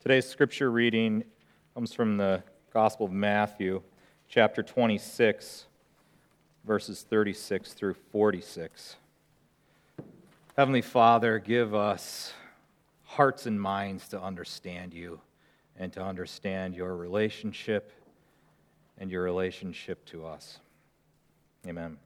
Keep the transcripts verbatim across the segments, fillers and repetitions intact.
Today's scripture reading comes from the Gospel of Matthew, chapter twenty-six, verses thirty-six through forty-six. Heavenly Father, give us hearts and minds to understand you and to understand your relationship and your relationship to us. Amen.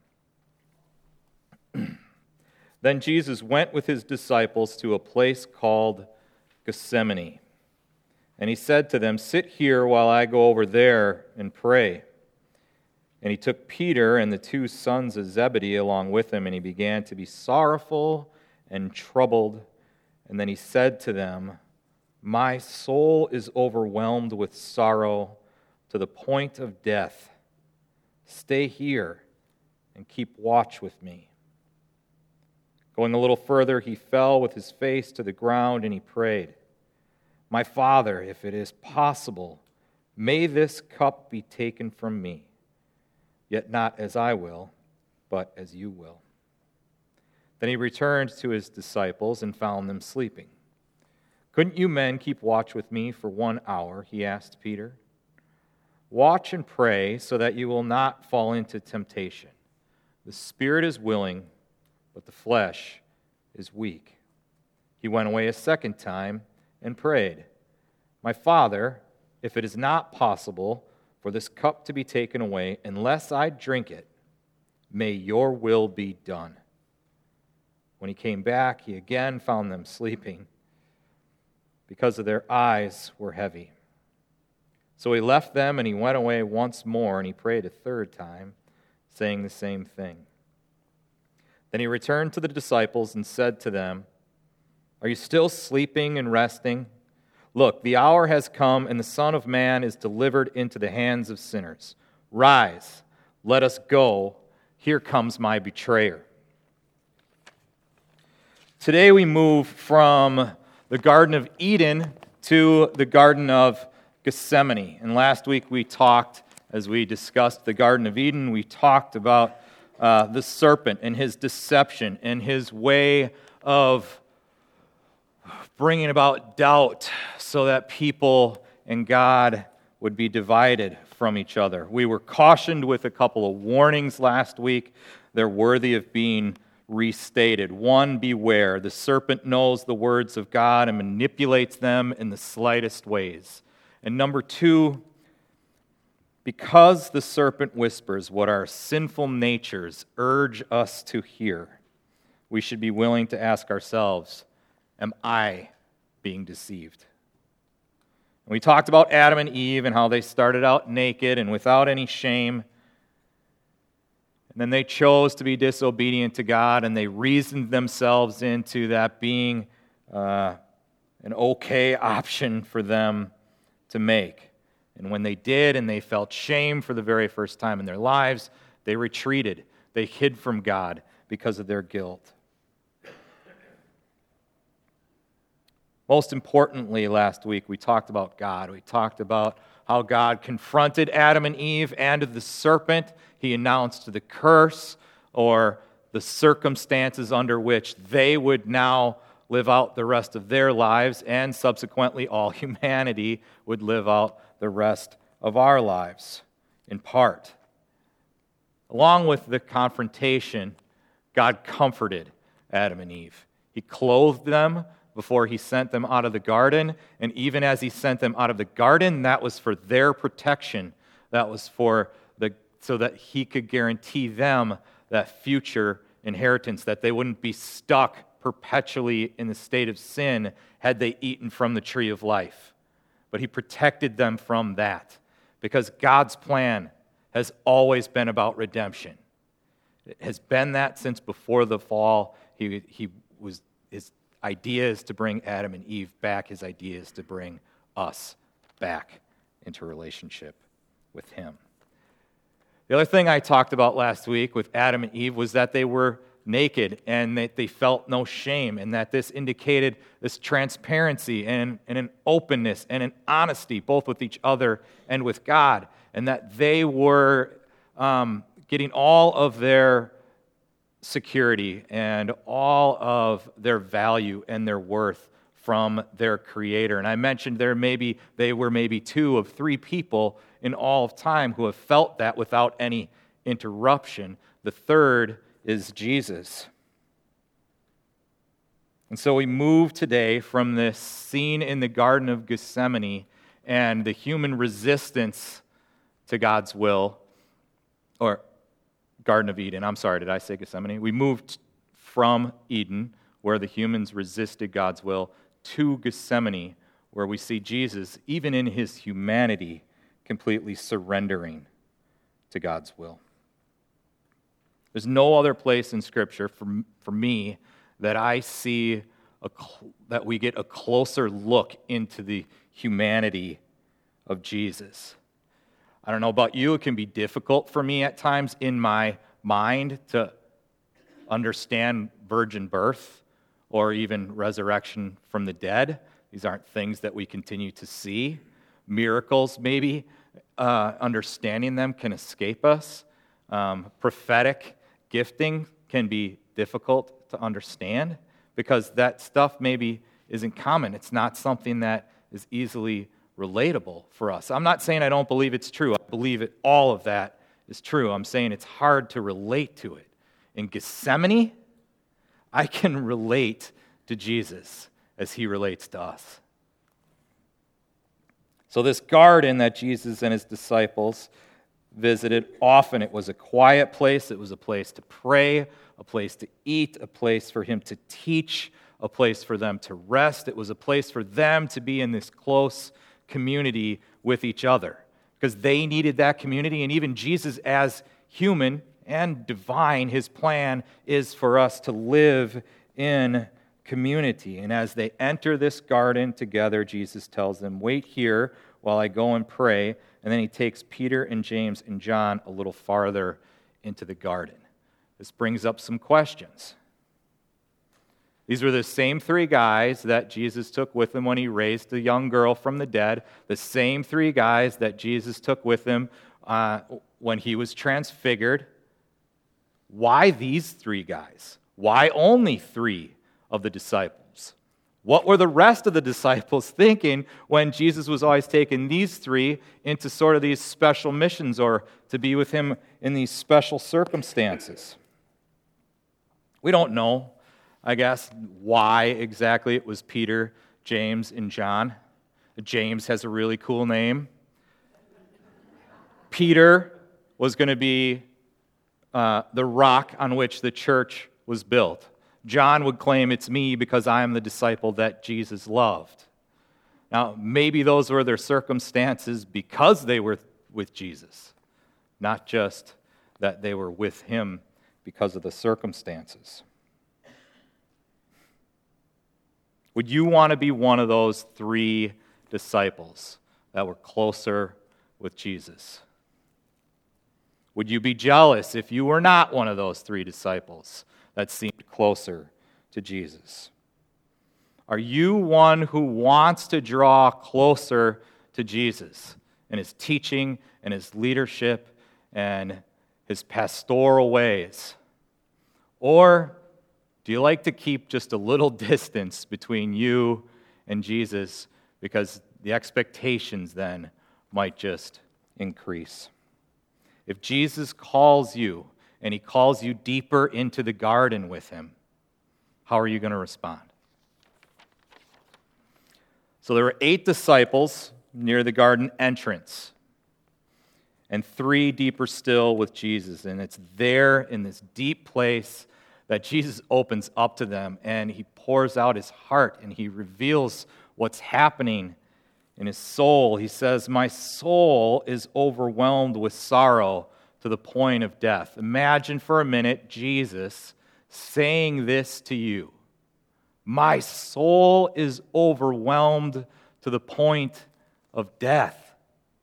Then Jesus went with his disciples to a place called Gethsemane. And he said to them, "Sit here while I go over there and pray." And he took Peter and the two sons of Zebedee along with him, and he began to be sorrowful and troubled. And then he said to them, "My soul is overwhelmed with sorrow to the point of death. Stay here and keep watch with me." Going a little further, he fell with his face to the ground and he prayed, "My Father, if it is possible, may this cup be taken from me. Yet not as I will, but as you will." Then he returned to his disciples and found them sleeping. "Couldn't you men keep watch with me for one hour?" he asked Peter. "Watch and pray so that you will not fall into temptation. The spirit is willing, but the flesh is weak." He went away a second time and prayed, "My Father, if it is not possible for this cup to be taken away unless I drink it, may your will be done." When he came back, he again found them sleeping because of their eyes were heavy. So he left them and he went away once more and he prayed a third time, saying the same thing. Then he returned to the disciples and said to them, "Are you still sleeping and resting? Look, the hour has come, and the Son of Man is delivered into the hands of sinners. Rise, let us go. Here comes my betrayer." Today we move from the Garden of Eden to the Garden of Gethsemane. And last week we talked, as we discussed the Garden of Eden, we talked about uh, the serpent and his deception and his way of bringing about doubt so that people and God would be divided from each other. We were cautioned with a couple of warnings last week. They're worthy of being restated. One, beware. The serpent knows the words of God and manipulates them in the slightest ways. And number two, because the serpent whispers what our sinful natures urge us to hear, we should be willing to ask ourselves, am I being deceived? And we talked about Adam and Eve and how they started out naked and without any shame. And then they chose to be disobedient to God, and they reasoned themselves into that being uh, an okay option for them to make. And when they did, and they felt shame for the very first time in their lives, they retreated. They hid from God because of their guilt. Most importantly, last week, we talked about God. We talked about how God confronted Adam and Eve and the serpent. He announced the curse or the circumstances under which they would now live out the rest of their lives, and subsequently all humanity would live out the rest of our lives, in part. Along with the confrontation, God comforted Adam and Eve. He clothed them before he sent them out of the garden, and even as he sent them out of the garden, that was for their protection. That was for the so that he could guarantee them that future inheritance, that they wouldn't be stuck perpetually in the state of sin had they eaten from the tree of life. But he protected them from that, because God's plan has always been about redemption. It has been that since before the fall. He, he was his idea is to bring Adam and Eve back. His idea is to bring us back into relationship with him. The other thing I talked about last week with Adam and Eve was that they were naked and that they felt no shame, and that this indicated this transparency and, and an openness and an honesty both with each other and with God, and that they were um, getting all of their security and all of their value and their worth from their Creator. And I mentioned there maybe they were maybe two of three people in all of time who have felt that without any interruption. The third is Jesus. And so we move today from this scene in the Garden of Gethsemane and the human resistance to God's will, or Garden of Eden, I'm sorry, did I say Gethsemane? We moved from Eden, where the humans resisted God's will, to Gethsemane, where we see Jesus, even in his humanity, completely surrendering to God's will. There's no other place in Scripture for, for me that I see a, that we get a closer look into the humanity of Jesus. I don't know about you, it can be difficult for me at times in my mind to understand virgin birth or even resurrection from the dead. These aren't things that we continue to see. Miracles, maybe, uh, understanding them can escape us. Um, prophetic gifting can be difficult to understand because that stuff maybe isn't common. It's not something that is easily relatable for us. I'm not saying I don't believe it's true. I believe it, all of that is true. I'm saying it's hard to relate to it. In Gethsemane, I can relate to Jesus as he relates to us. So this garden that Jesus and his disciples visited, often it was a quiet place. It was a place to pray, a place to eat, a place for him to teach, a place for them to rest. It was a place for them to be in this close community with each other because they needed that community. And even Jesus, as human and divine, his plan is for us to live in community. And as they enter this garden together, Jesus tells them, "Wait here while I go and pray." And then he takes Peter and James and John a little farther into the garden. This brings up some questions. These were the same three guys that Jesus took with him when he raised the young girl from the dead, the same three guys that Jesus took with him uh, when he was transfigured. Why these three guys? Why only three of the disciples? What were the rest of the disciples thinking when Jesus was always taking these three into sort of these special missions or to be with him in these special circumstances? We don't know, I guess, why exactly it was Peter, James, and John. James has a really cool name. Peter was going to be uh, the rock on which the church was built. John would claim it's me because I am the disciple that Jesus loved. Now, maybe those were their circumstances because they were with Jesus, not just that they were with him because of the circumstances. Would you want to be one of those three disciples that were closer with Jesus? Would you be jealous if you were not one of those three disciples that seemed closer to Jesus? Are you one who wants to draw closer to Jesus in his teaching and his leadership and his pastoral ways? Or do you like to keep just a little distance between you and Jesus because the expectations then might just increase? If Jesus calls you and he calls you deeper into the garden with him, how are you going to respond? So there were eight disciples near the garden entrance, and three deeper still with Jesus. And it's there in this deep place that Jesus opens up to them, and he pours out his heart, and he reveals what's happening in his soul. He says, "My soul is overwhelmed with sorrow to the point of death." Imagine for a minute Jesus saying this to you. My soul is overwhelmed to the point of death.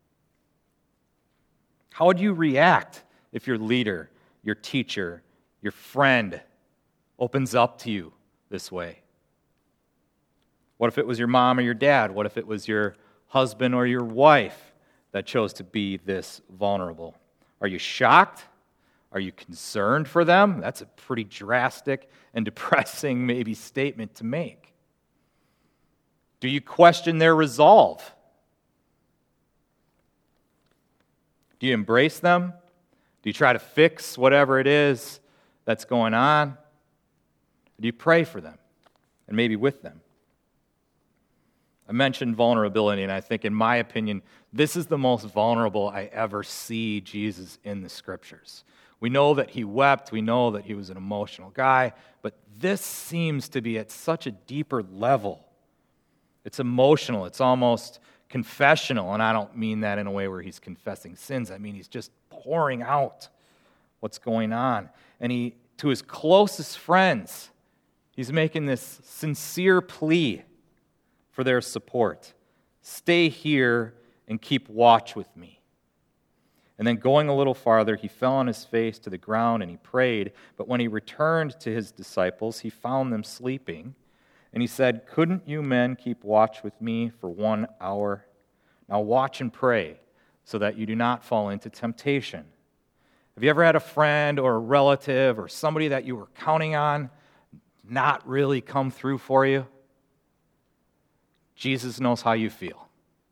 How would you react if your leader, your teacher, your friend opens up to you this way? What if it was your mom or your dad? What if it was your husband or your wife that chose to be this vulnerable? Are you shocked? Are you concerned for them? That's a pretty drastic and depressing maybe statement to make. Do you question their resolve? Do you embrace them? Do you try to fix whatever it is that's going on? Do you pray for them and maybe with them? I mentioned vulnerability, and I think, in my opinion, this is the most vulnerable I ever see Jesus in the Scriptures. We know that he wept, we know that he was an emotional guy, but this seems to be at such a deeper level. It's emotional, it's almost confessional, and I don't mean that in a way where he's confessing sins. I mean he's just pouring out what's going on. And he, to his closest friends, he's making this sincere plea for their support. Stay here and keep watch with me. And then going a little farther, he fell on his face to the ground and he prayed. But when he returned to his disciples, he found them sleeping. And he said, "Couldn't you men keep watch with me for one hour? Now watch and pray so that you do not fall into temptation." Have you ever had a friend or a relative or somebody that you were counting on not really come through for you? Jesus knows how you feel.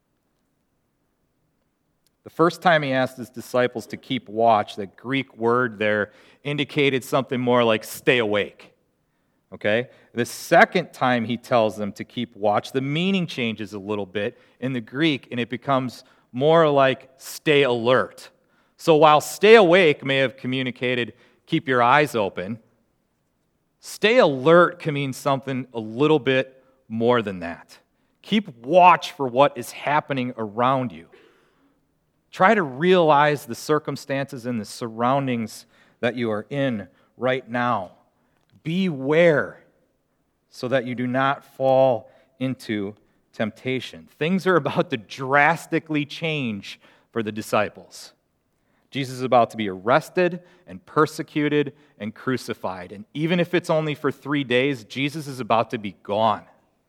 The first time he asked his disciples to keep watch, the Greek word there indicated something more like stay awake. Okay? The second time he tells them to keep watch, the meaning changes a little bit in the Greek, and it becomes more like stay alert. So while stay awake may have communicated keep your eyes open, stay alert can mean something a little bit more than that. Keep watch for what is happening around you. Try to realize the circumstances and the surroundings that you are in right now. Beware so that you do not fall into temptation. Things are about to drastically change for the disciples. Jesus is about to be arrested and persecuted and crucified. And even if it's only for three days, Jesus is about to be gone.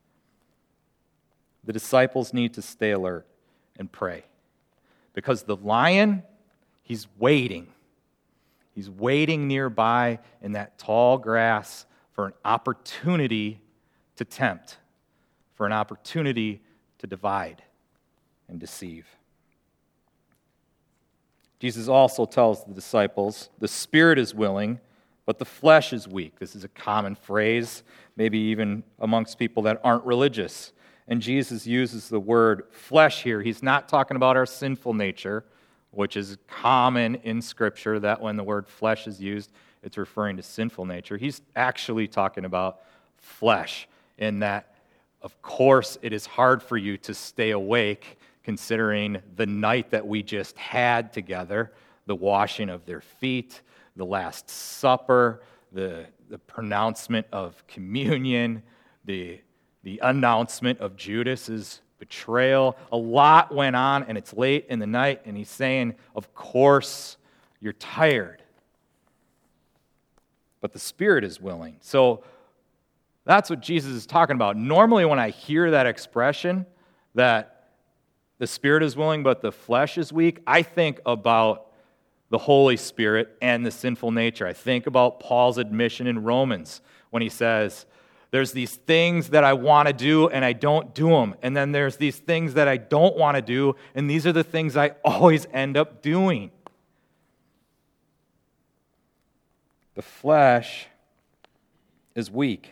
The disciples need to stay alert and pray. Because the lion, he's waiting. He's waiting nearby in that tall grass for an opportunity to tempt, for an opportunity to divide and deceive. Jesus also tells the disciples, the spirit is willing, but the flesh is weak. This is a common phrase, maybe even amongst people that aren't religious. And Jesus uses the word flesh here. He's not talking about our sinful nature, which is common in Scripture, that when the word flesh is used, it's referring to sinful nature. He's actually talking about flesh, in that, of course, it is hard for you to stay awake considering the night that we just had together, the washing of their feet, the Last Supper, the, the pronouncement of communion, the The announcement of Judas's betrayal. A lot went on, and it's late in the night, and he's saying, of course, you're tired. But the spirit is willing. So that's what Jesus is talking about. Normally when I hear that expression, that the spirit is willing, but the flesh is weak, I think about the Holy Spirit and the sinful nature. I think about Paul's admission in Romans when he says, there's these things that I want to do and I don't do them. And then there's these things that I don't want to do, and these are the things I always end up doing. The flesh is weak.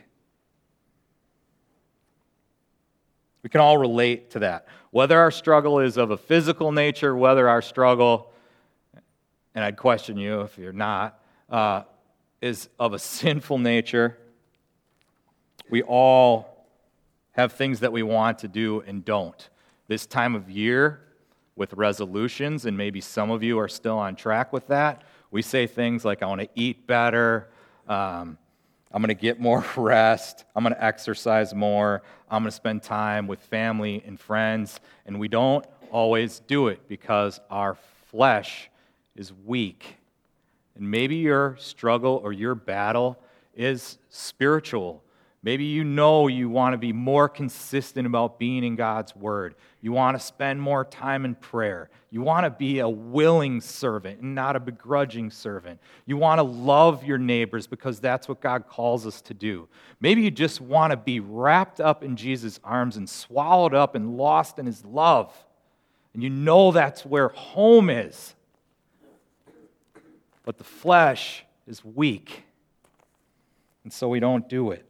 We can all relate to that. Whether our struggle is of a physical nature, whether our struggle, and I'd question you if you're not, uh, is of a sinful nature. We all have things that we want to do and don't. This time of year, with resolutions, and maybe some of you are still on track with that, we say things like, I want to eat better, um, I'm going to get more rest, I'm going to exercise more, I'm going to spend time with family and friends, and we don't always do it because our flesh is weak. And maybe your struggle or your battle is spiritual. Maybe you know you want to be more consistent about being in God's Word. You want to spend more time in prayer. You want to be a willing servant and not a begrudging servant. You want to love your neighbors because that's what God calls us to do. Maybe you just want to be wrapped up in Jesus' arms and swallowed up and lost in His love. And you know that's where home is. But the flesh is weak, and so we don't do it.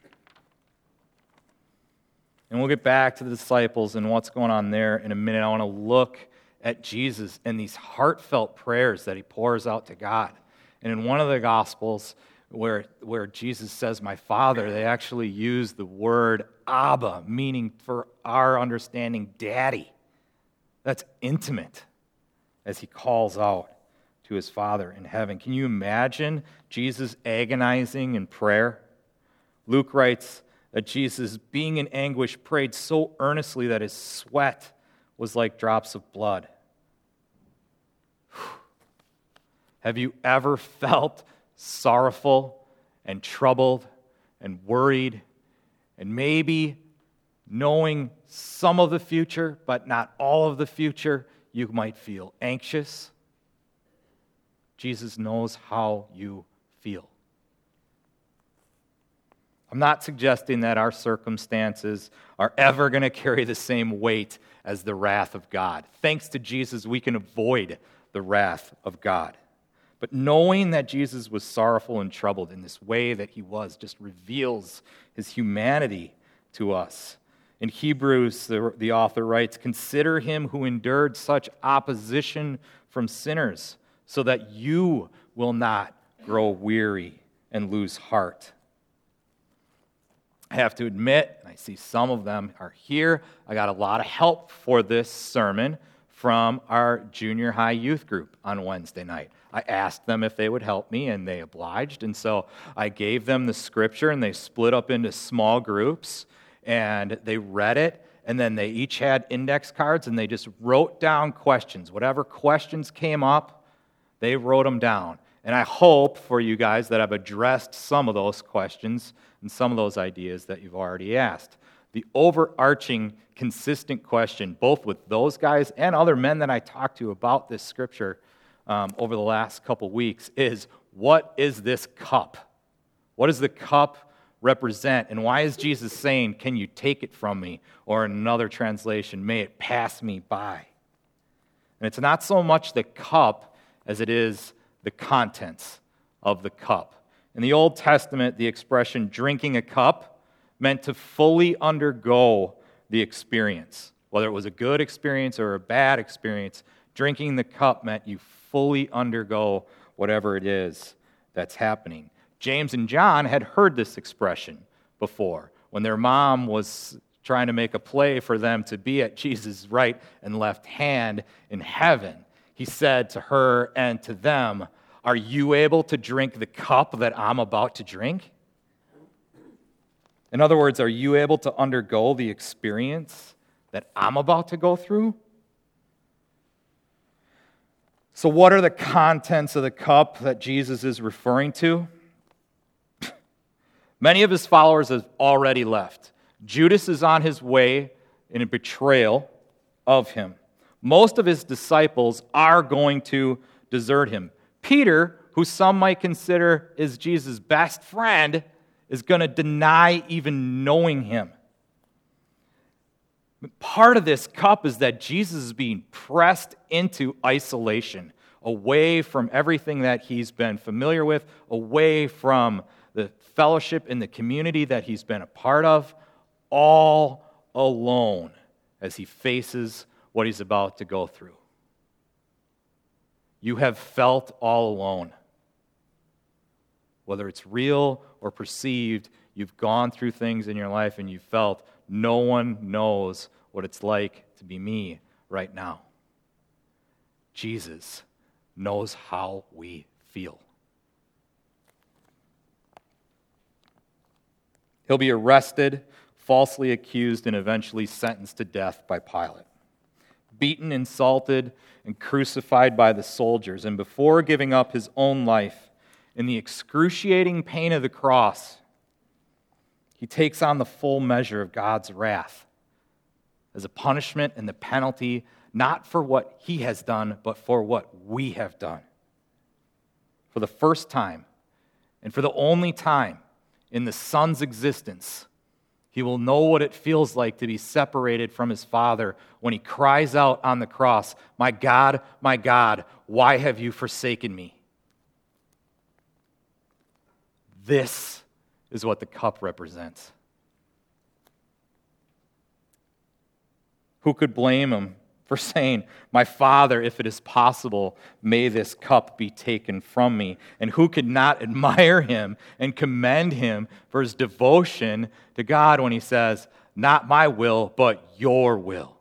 And we'll get back to the disciples and what's going on there in a minute. I want to look at Jesus and these heartfelt prayers that He pours out to God. And in one of the Gospels where, where Jesus says, "My Father," they actually use the word Abba, meaning for our understanding, Daddy. That's intimate as He calls out to His Father in heaven. Can you imagine Jesus agonizing in prayer? Luke writes that Jesus, being in anguish, prayed so earnestly that His sweat was like drops of blood. Have you ever felt sorrowful and troubled and worried and maybe knowing some of the future, but not all of the future? You might feel anxious. Jesus knows how you feel. I'm not suggesting that our circumstances are ever going to carry the same weight as the wrath of God. Thanks to Jesus, we can avoid the wrath of God. But knowing that Jesus was sorrowful and troubled in this way that He was just reveals His humanity to us. In Hebrews, the, the author writes, "Consider Him who endured such opposition from sinners, so that you will not grow weary and lose heart." I have to admit, and I see some of them are here, I got a lot of help for this sermon from our junior high youth group on Wednesday night. I asked them if they would help me, and they obliged, and so I gave them the scripture, and they split up into small groups, and they read it, and then they each had index cards, and they just wrote down questions. Whatever questions came up, they wrote them down. And I hope for you guys that I've addressed some of those questions and some of those ideas that you've already asked. The overarching, consistent question, both with those guys and other men that I talked to about this scripture um, over the last couple weeks, is what is this cup? What does the cup represent? And why is Jesus saying, "Can you take it from me?" Or in another translation, "May it pass me by." And it's not so much the cup as it is the contents of the cup. In the Old Testament, the expression "drinking a cup" meant to fully undergo the experience. Whether it was a good experience or a bad experience, drinking the cup meant you fully undergo whatever it is that's happening. James and John had heard this expression before when their mom was trying to make a play for them to be at Jesus' right and left hand in heaven. He said to her and to them, "Are you able to drink the cup that I'm about to drink?" In other words, are you able to undergo the experience that I'm about to go through? So what are the contents of the cup that Jesus is referring to? Many of His followers have already left. Judas is on his way in a betrayal of Him. Most of His disciples are going to desert Him. Peter, who some might consider is Jesus' best friend, is going to deny even knowing Him. Part of this cup is that Jesus is being pressed into isolation, away from everything that He's been familiar with, away from the fellowship in the community that He's been a part of, all alone as He faces what He's about to go through. You have felt all alone. Whether it's real or perceived, you've gone through things in your life and you felt no one knows what it's like to be me right now. Jesus knows how we feel. He'll be arrested, falsely accused, and eventually sentenced to death by Pilate. Beaten, insulted, and crucified by the soldiers. And before giving up His own life in the excruciating pain of the cross, He takes on the full measure of God's wrath as a punishment and the penalty, not for what he has done, but for what we have done. For the first time, and for the only time in the Son's existence, he will know what it feels like to be separated from his Father when he cries out on the cross, "My God, my God, why have you forsaken me?" This is what the cup represents. Who could blame him for saying, "My Father, if it is possible, may this cup be taken from me"? And who could not admire him and commend him for his devotion to God when he says, "Not my will, but your will"?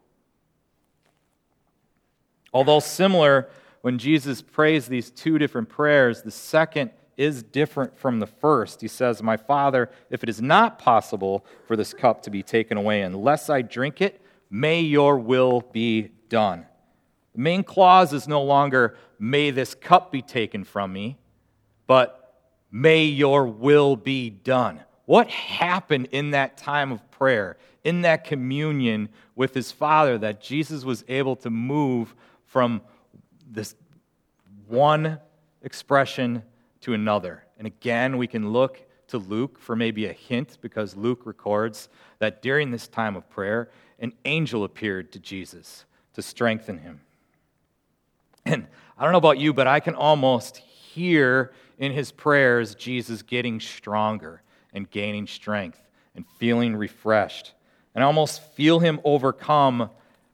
Although similar, when Jesus prays these two different prayers, the second is different from the first. He says, "My Father, if it is not possible for this cup to be taken away unless I drink it, may your will be done." The main clause is no longer, "May this cup be taken from me," but "May your will be done." What happened in that time of prayer, in that communion with his Father, that Jesus was able to move from this one expression to another? And again, we can look to Luke for maybe a hint, because Luke records that during this time of prayer, an angel appeared to Jesus to strengthen him. And I don't know about you, but I can almost hear in his prayers Jesus getting stronger and gaining strength and feeling refreshed. And I almost feel him overcome.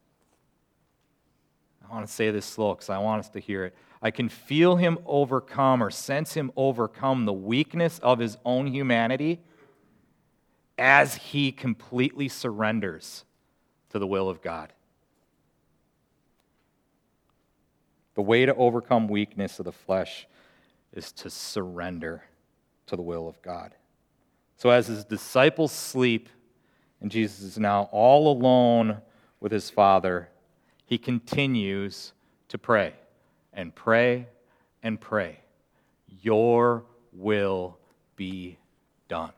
I want to say this slow because I want us to hear it. I can feel him overcome or sense him overcome the weakness of his own humanity as he completely surrenders to the will of God. The way to overcome weakness of the flesh is to surrender to the will of God. So as his disciples sleep, and Jesus is now all alone with his Father, he continues to pray. And pray and pray. Your will be done.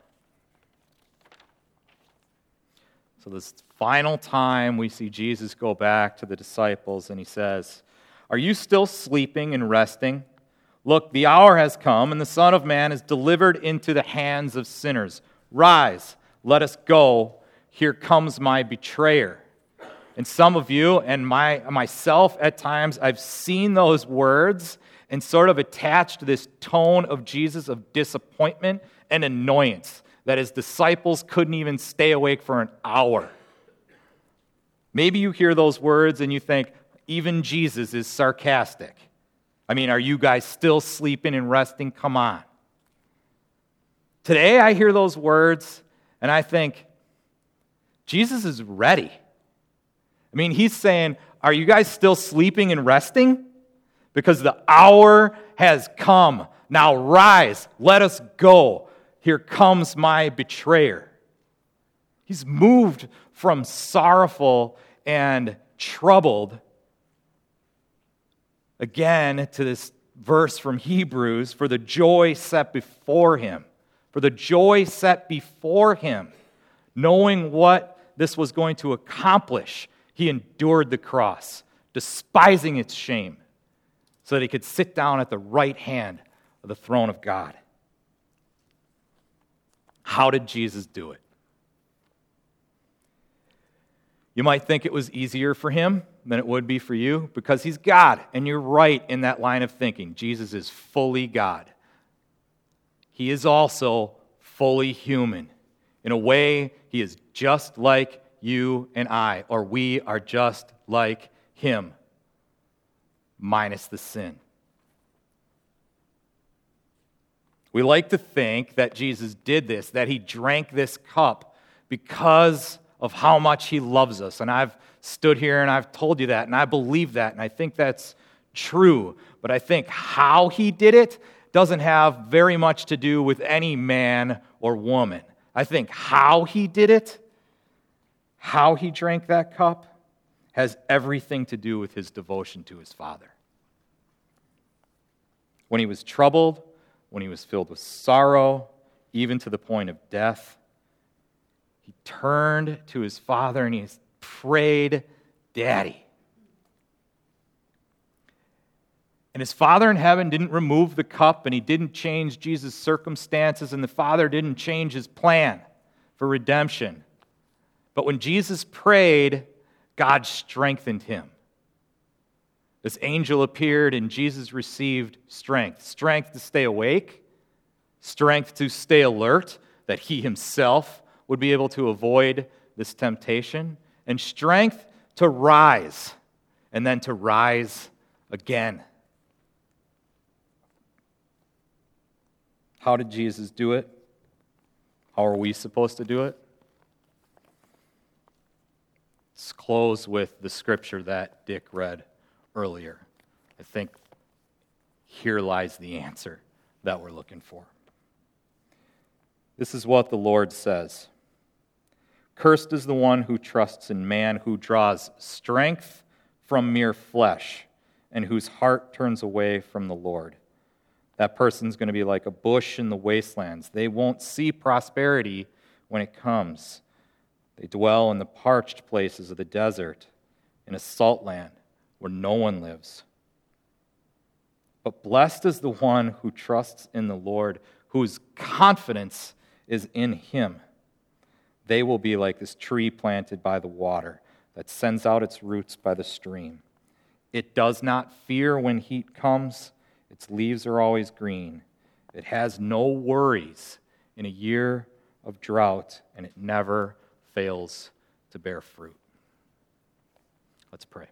So this final time we see Jesus go back to the disciples and he says, "Are you still sleeping and resting? Look, the hour has come and the Son of Man is delivered into the hands of sinners. Rise, let us go. Here comes my betrayer." And some of you and my myself at times, I've seen those words and sort of attached this tone of Jesus of disappointment and annoyance that his disciples couldn't even stay awake for an hour. Maybe you hear those words and you think, even Jesus is sarcastic. I mean, are you guys still sleeping and resting? Come on. Today I hear those words and I think, Jesus is ready. I mean, he's saying, are you guys still sleeping and resting? Because the hour has come. Now rise, let us go. Here comes my betrayer. He's moved from sorrowful and troubled again to this verse from Hebrews, for the joy set before him. For the joy set before him, knowing what this was going to accomplish, he endured the cross, despising its shame, so that he could sit down at the right hand of the throne of God. How did Jesus do it? You might think it was easier for him than it would be for you, because he's God, and you're right in that line of thinking. Jesus is fully God. He is also fully human. In a way, he is just like you and I, or we are just like him, minus the sin. We like to think that Jesus did this, that he drank this cup because of how much he loves us. And I've stood here and I've told you that, and I believe that, and I think that's true. But I think how he did it doesn't have very much to do with any man or woman. I think how he did it, how he drank that cup, has everything to do with his devotion to his Father. When he was troubled, when he was filled with sorrow, even to the point of death, he turned to his Father and he prayed, Daddy. And his Father in heaven didn't remove the cup, and he didn't change Jesus' circumstances, and the Father didn't change his plan for redemption. But when Jesus prayed, God strengthened him. This angel appeared, and Jesus received strength. Strength to stay awake, strength to stay alert, that he himself would be able to avoid this temptation, and strength to rise, and then to rise again. How did Jesus do it? How are we supposed to do it? Let's close with the scripture that Dick read earlier. I think here lies the answer that we're looking for. This is what the Lord says. Cursed is the one who trusts in man, who draws strength from mere flesh, and whose heart turns away from the Lord. That person's going to be like a bush in the wastelands. They won't see prosperity when it comes. They dwell in the parched places of the desert, in a salt land where no one lives. But blessed is the one who trusts in the Lord, whose confidence is in him. They will be like this tree planted by the water that sends out its roots by the stream. It does not fear when heat comes. Its leaves are always green. It has no worries in a year of drought, and it never fails to bear fruit. Let's pray.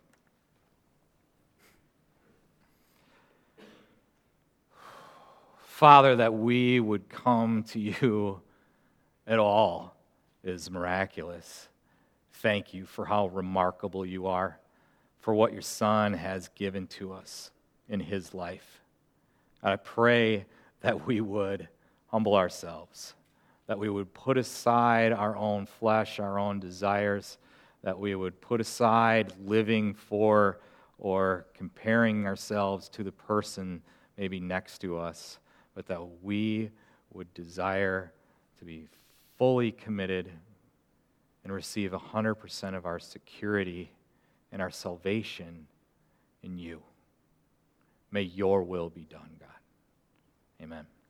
Father, that we would come to you at all is miraculous. Thank you for how remarkable you are, for what your Son has given to us in his life. I pray that we would humble ourselves, that we would put aside our own flesh, our own desires, that we would put aside living for or comparing ourselves to the person maybe next to us, but that we would desire to be fully committed and receive one hundred percent of our security and our salvation in you. May your will be done, God. Amen.